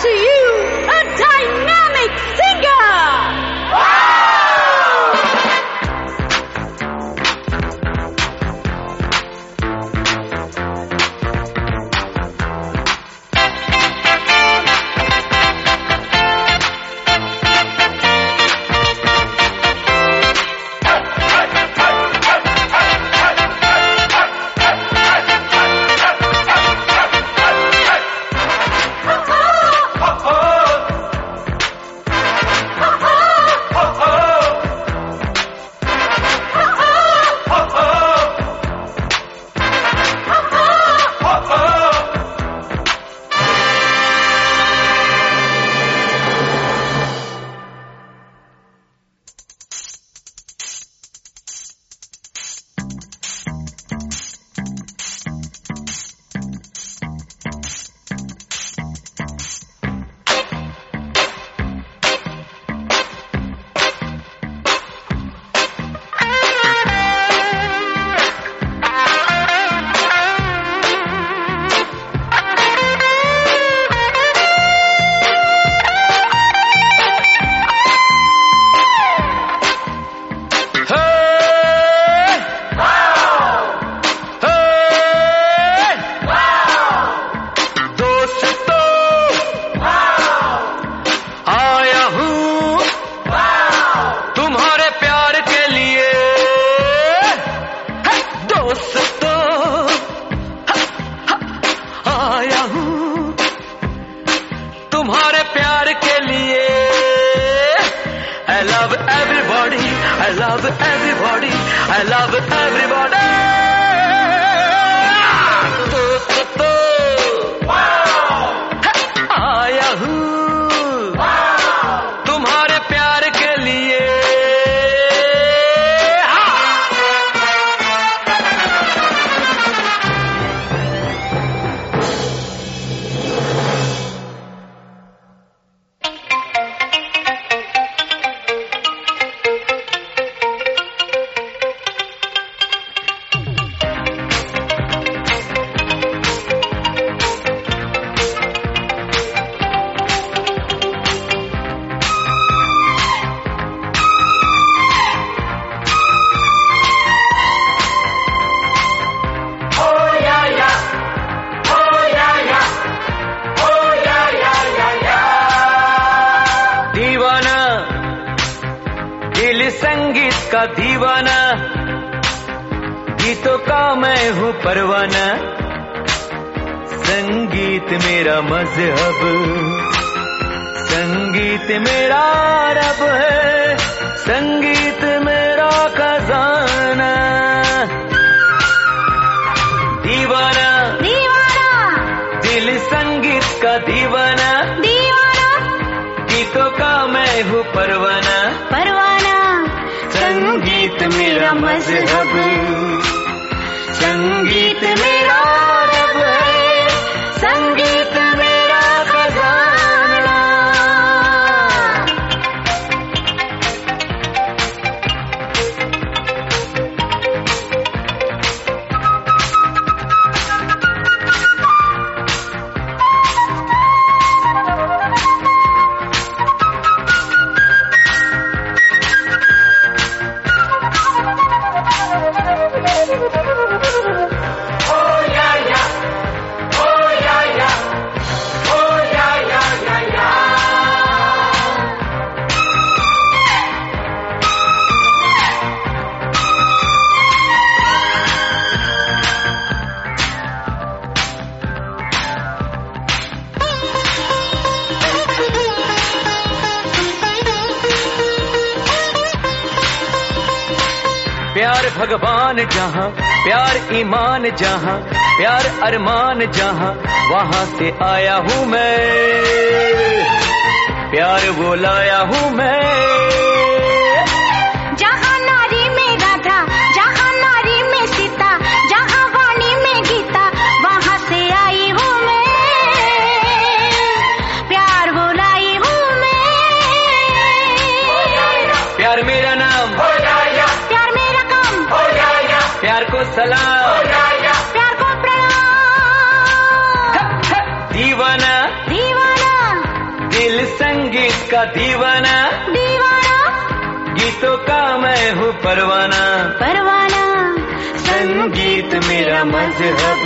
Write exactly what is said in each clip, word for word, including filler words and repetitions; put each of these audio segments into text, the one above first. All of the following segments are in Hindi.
to you a dynamic singer. प्यार भगवान जहाँ, प्यार ईमान जहाँ, प्यार अरमान जहाँ, वहाँ से आया हूँ मैं, प्यार वो लाया हूँ मैं। जहाँ नारी में राधा, जहाँ नारी में सीता, जहाँ वाणी में गीता, वहाँ से आई हूँ मैं, प्यार वो लाई हूँ मैं। प्यार मेरा नाम, प्यार मेरा काम, प्यार को सलाम, प्यार को प्रणाम। दीवाना दीवाना दिल संगीत का दीवाना, दीवाना गीतों का मैं हूँ परवाना, परवाना। संगीत मेरा मजहब,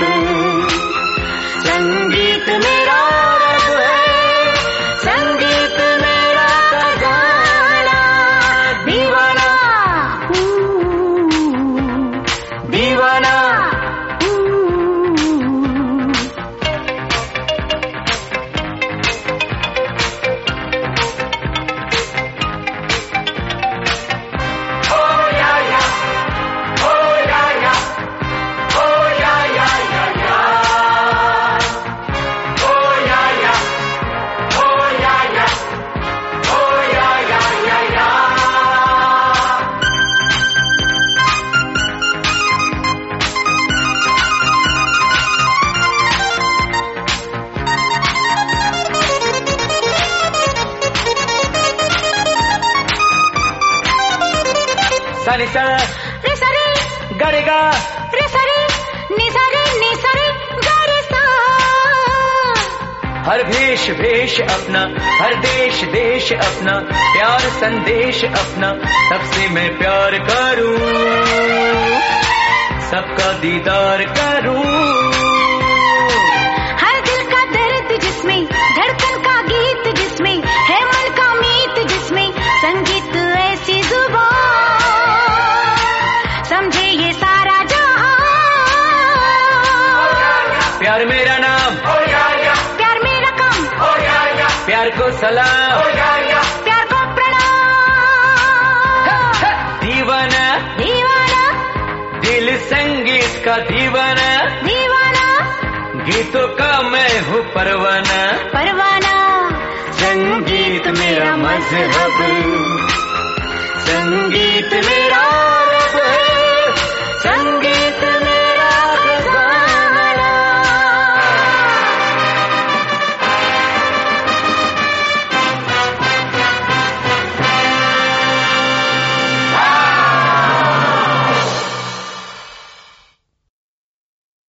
संगीत मेरा रब है, संगीत मेरा खजाना, दीवाना दीवाना। सनी सा रे सरे गरेगा, रे सरे नि सरे नि सरे गरे सा। हर भेष भेष अपना, हर देश देश अपना, प्यार संदेश अपना, सबसे मैं प्यार करूं, सबका दीदार करूं। हर दिल का दर्द जिसमें, धड़कन का गीत जिसमें, है मन का मीत जिसमें, संगीत ऐसी जुबान समझे ये सारा जहां। प्यार मेरा नाम, प्यार मेरा काम, प्यार को सलाम, प्यार को प्रणाम। दीवाना दीवाना दिल संगीत का दीवाना, दीवाना गीतों का मैं हूँ परवाना, परवाना। संगीत मेरा मजहब, संगीत मेरा